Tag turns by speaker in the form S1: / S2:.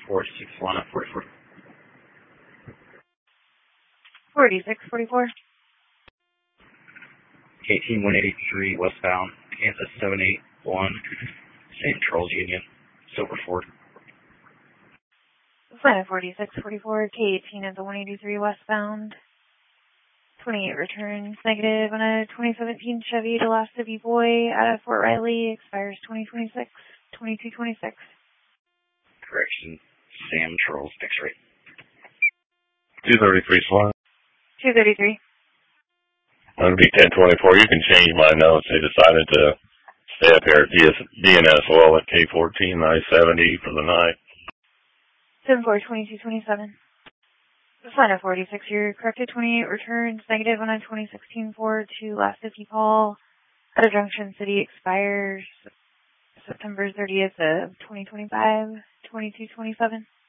S1: 46, line up 44.
S2: 4644.
S1: KT 183 westbound, Kansas 781, St. Charles Union, Silver Ford.
S2: Flight 4644, K18 at the 183 westbound. 28 returns negative on a 2017 Chevy Delasta V-Boy out of Fort Riley, expires 2026, 2226.
S1: Correction, Sam Charles X-ray.
S3: 233 slot.
S2: 233.
S3: That'll be 1024. You can change my notes. They decided to stay up here at DNS Oil at K14, I-70 for the night.
S2: 742227. Flight 46, you're corrected 28 returns negative on a 2016 Ford to last 50 call at a Junction City, expires September 30th of 2025, 2227.